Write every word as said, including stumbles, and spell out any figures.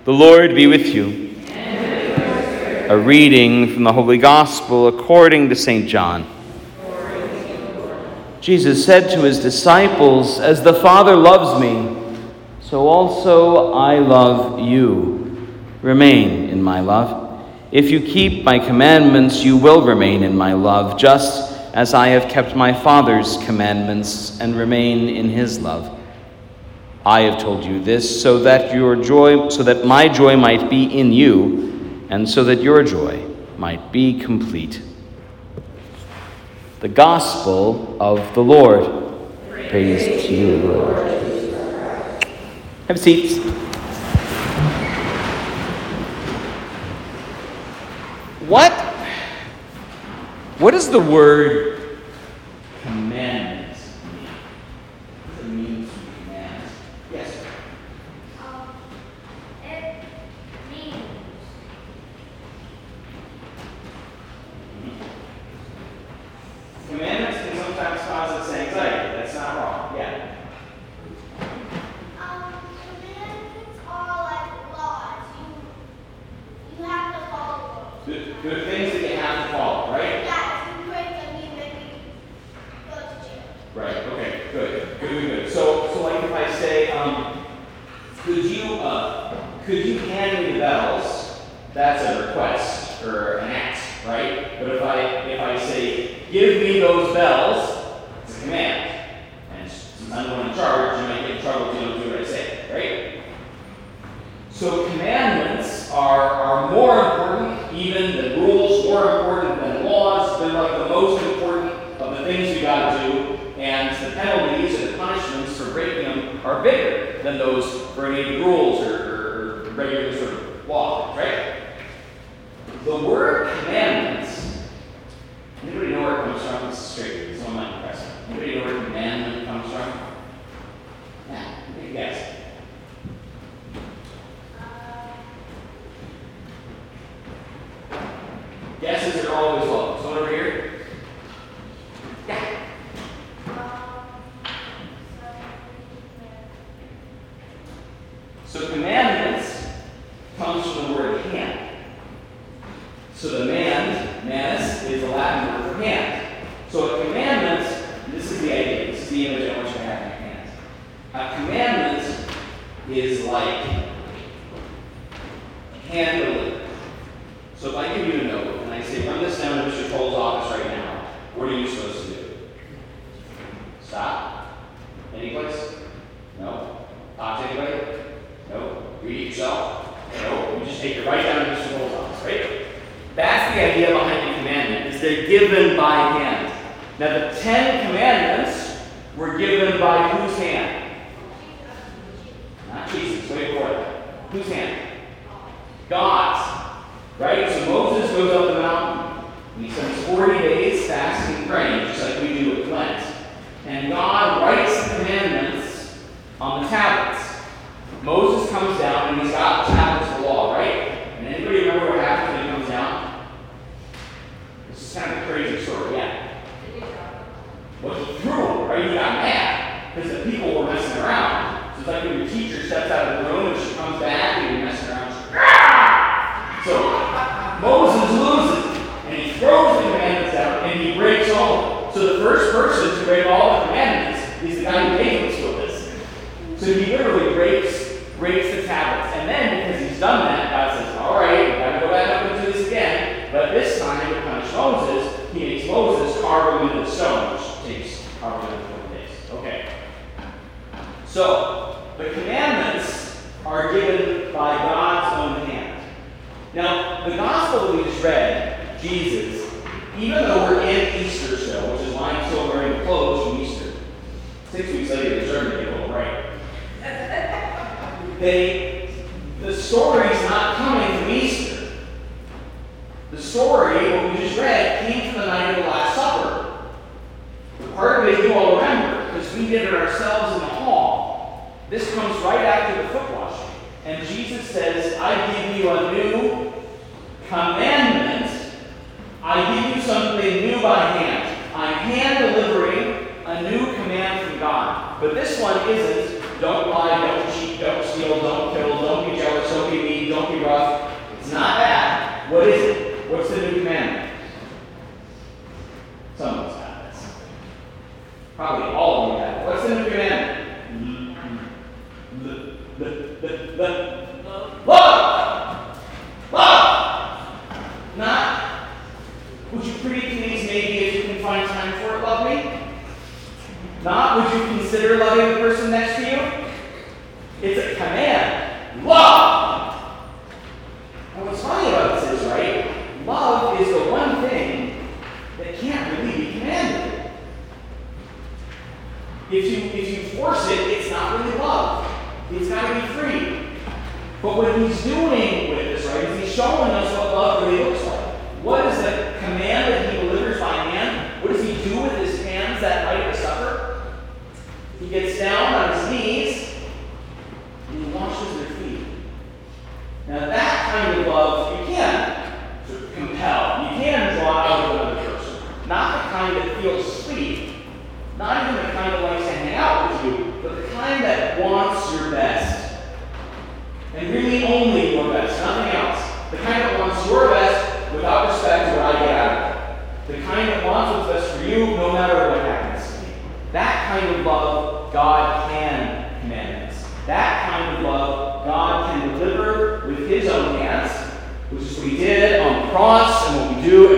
The Lord be with you. A reading from the Holy Gospel according to Saint John. Jesus said to his disciples, "As the Father loves me, so also I love you. Remain in my love. If you keep my commandments, you will remain in my love, just as I have kept my Father's commandments and remain in his love. I have told you this so that your joy, so that my joy might be in you, and so that your joy might be complete." The Gospel of the Lord. Praise, Praise to you, Lord. Have seats. What? What does the word commandments mean? What does it mean to command? Yes. Um, it means Commandments can sometimes cause us anxiety. That's not wrong. Yeah. um commandments are like laws. You you have to follow them. Good, good things that you have to follow, right? Yeah, if you break them, you maybe go to jail. Right. Okay. Good. Good. Good. Good. So, so like if I say, um, could you, uh, could you hand me the bells? That's a request or an act, right? But if I, if I say, give me those bells, it's a command. And since I'm the one in charge, you might get in trouble if you don't do what I say, right? So commandments are, are more important even than rules, more important than laws. They're like the most important of the things you got to do. And the penalties and the punishments for breaking them are bigger than those for any of the rules or, or, or regular sort of law, right? The word commandments, anybody know where it comes from? This is straight. This is one of my impressive. Anybody know where commandment comes from? Yeah, take a guess. Guesses are always welcome. Someone over here? Yeah. So commandments comes from the word hand. So the man, manus, is the Latin word for hand. So a commandment, this is the idea, this is the image I want you to have in your hands. A commandment is like handling. So if I give you a note and I say, run this down to Mister Toll's office right now, what are you supposed to do? Stop? Any place? No? Talk to anybody? No? Read it yourself? No? You just take it right down to Mister Toll's office, right? That's the idea behind the commandment, is they're given by hand. Now the Ten Commandments were given by whose hand? Not Jesus, wait for it. Whose hand? God's. Right? So Moses goes up the mountain, and he spends forty days fasting and praying, just like we do with Lent. And God writes the commandments on the tablets. Moses comes down, and he's got the tablets of the law, right? And anybody remember what happens when he comes down? This is kind of a crazy story, yeah. Well, he threw them, right? He got mad, because the people were messing around. So it's like when your teacher steps out of the room, and she comes back, and you're messing around. She's, Rah! So Moses loses, and he throws the commandments out, and he breaks all. So the first person to break all the commandments is the guy who made us with this. So he literally breaks, breaks the tablets. And then, because he's done that, God says, all right, we've got to go back up and do this again. But this time, to punish Moses, he makes Moses carve him into the stone, which takes however many twenty days. Okay. So, the commandments are given by God's own hand. Now, the gospel that we just read, Jesus, even though we're in Easter still, which is why I'm still wearing the clothes from Easter, six weeks later, the sermon get a little right. They, the story's not coming from Easter. The story, what we just read, came from the night of the Last Supper. The part of it you all remember, because we did it ourselves in the hall. This comes right after the foot washing. And Jesus says, I give you a new commandment. I give you something new by hand. I'm hand delivering a new command from God. But this one isn't, don't lie, don't cheat, don't steal, don't kill, don't be jealous, don't be mean, Love! Love! Not, would you pretty please maybe if you can find time for it, love me? Not, would you consider loving the person next to you? It's a command. Love! And what's funny about this is, right, love is the one thing that can't really be commanded. If you, if you force it, it's not really love. It's got to be free. But what he's doing with this, right, is he's showing us what love really looks like. What is the command that he delivers by hand? What does he do with his hands that night at supper? He gets down on his knees and he washes their feet. Now that kind of love, you can sort of compel. You can draw out of another person. Not the kind that feels sweet. Not even the kind that likes to hang out with you, but the kind that wants your best. And really only your best, nothing else. The kind that wants your best without respect to what I get out of it. The kind that wants what's best for you no matter what happens to me. That kind of love, God can command us. That kind of love, God can deliver with his own hands, which is what he did on the cross and what we do